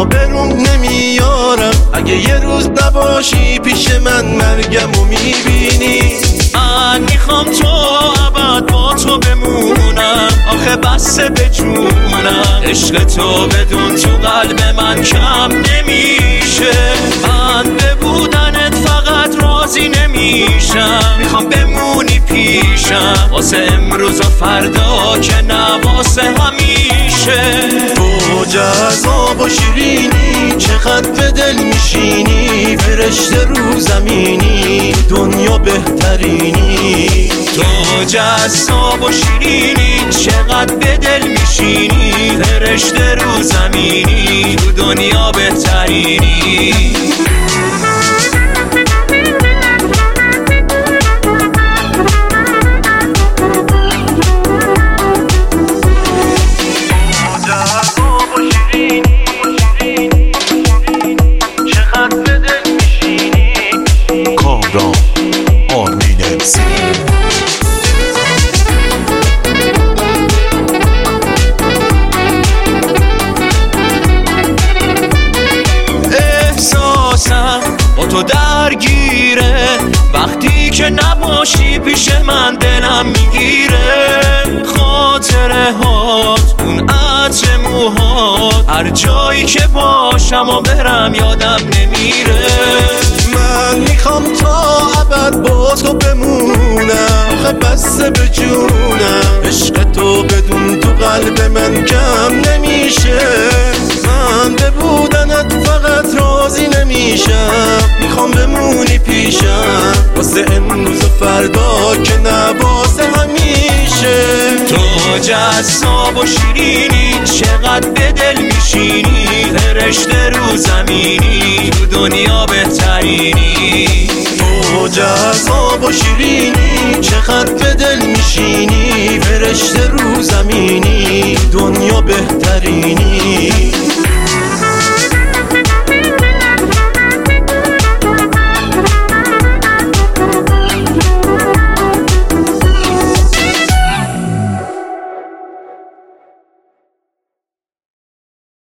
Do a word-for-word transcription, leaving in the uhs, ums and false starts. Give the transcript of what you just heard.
آبروم نمیارم اگه یه روز نباشی پیش من مرگمو میبینی. من میخوام تو ابد با تو بمونم، آخه بسه به جونم عشق تو بدون تو قلب من کم نمیشه. من به بودنت فقط راضی نمیشم، میخوام بمونی پیشم واسه امروز و فردا که نه واسه همیشه. تو جذاب و شیرینی چقدر به دل میشینی، فرشته رو زمینی دنیا بهترینی. تو جذاب و شیرینی چقدر به دل میشینی، فرشته رو زمینی تو دنیا بهترینی. با تو درگیره وقتی که نباشی پیش من دلم میگیره. خاطره هات اون عطر موهات هر جایی که باشم و برم یادم نمیره. من میخوام تا ابد با تو بمونم، آخه بسته به جونم عشق تو بدون تو قلب من کم نمیشه. من به بودنت فقط راضی نمیشم، میخوام بمونی پیشم واسه امروز و فردا که نه واسه همیشه. تو جذاب و شیرینی چقدر به دل میشینی، فرشته رو زمینی تو دنیا بهترینی. تو جذاب و شیرینی چقدر به دل میشینی، فرشته رو زمینی دنیا بهترینی.